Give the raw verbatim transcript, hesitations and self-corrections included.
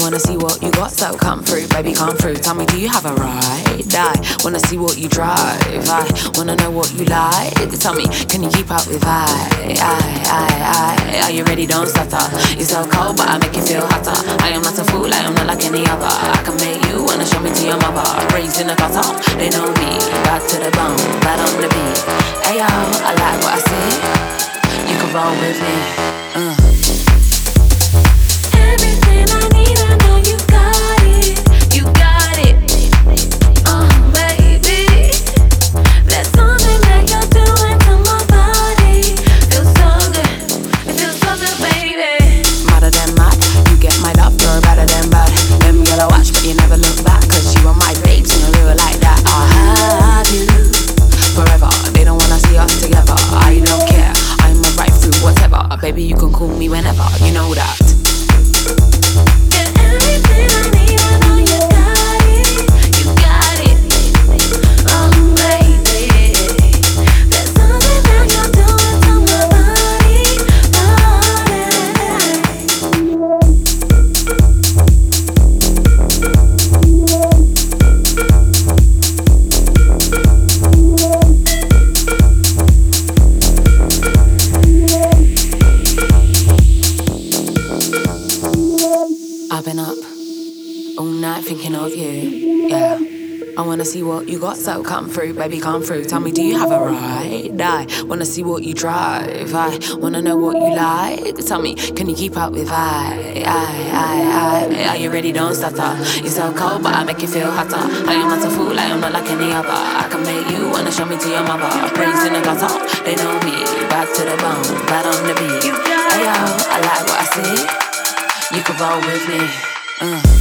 wanna see what you got, so come through, baby, come through. Tell me, do you have a ride? I wanna see what you drive. I wanna know what you like. Tell me, can you keep up with I? I, I, I. Are you ready? Don't stutter. You're so cold, but I make you feel hotter. I am not a fool, I am not like any other. I can make you wanna show me to your mother. Raised in the gutter, they know me. Bad to the bone, bad on the beat. Ayo, I like what I see. You can roll with me. Uh. Everything I need, I know you got it. You got it. Oh, baby. There's something that you're doing to my body. Feels so good. It feels so good, baby. Madder than mad, you get my love, you're better than bad. Them gotta watch, but you never look back, cause you are my babes and you're real like that. I'll have you forever. They don't wanna see us together. I don't care, I'm a right through whatever. Baby, you can call me whenever, you know that. Yeah, everything I need, I know you got it. You got it. Oh, baby. There's something that you're doing to my body, I've been up all night thinking of you, yeah. I wanna see what you got, so come through, baby, come through. Tell me, do you have a ride? I wanna see what you drive. I wanna know what you like. Tell me, can you keep up with I? I, I, I. Are you ready? Don't stutter. You're so cold, but I make you feel hotter. I am not a fool, I am not like any other. I can make you wanna show me to your mother. Praise in the gutter, they know me. Bad to the bone, bad on the beat. Ayo, I like what I see. You can roll with me. Uh.